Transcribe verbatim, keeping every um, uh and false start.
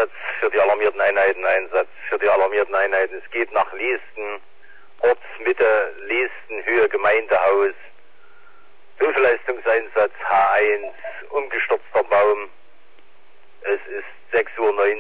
Einsatz für die alarmierten Einheiten, Einsatz für die alarmierten Einheiten. Es geht nach Liesten, Ortsmitte, Liesten, Höhe, Gemeindehaus. Hilfeleistungseinsatz H eins, umgestürzter Baum. Es ist sechs Uhr neunzehn.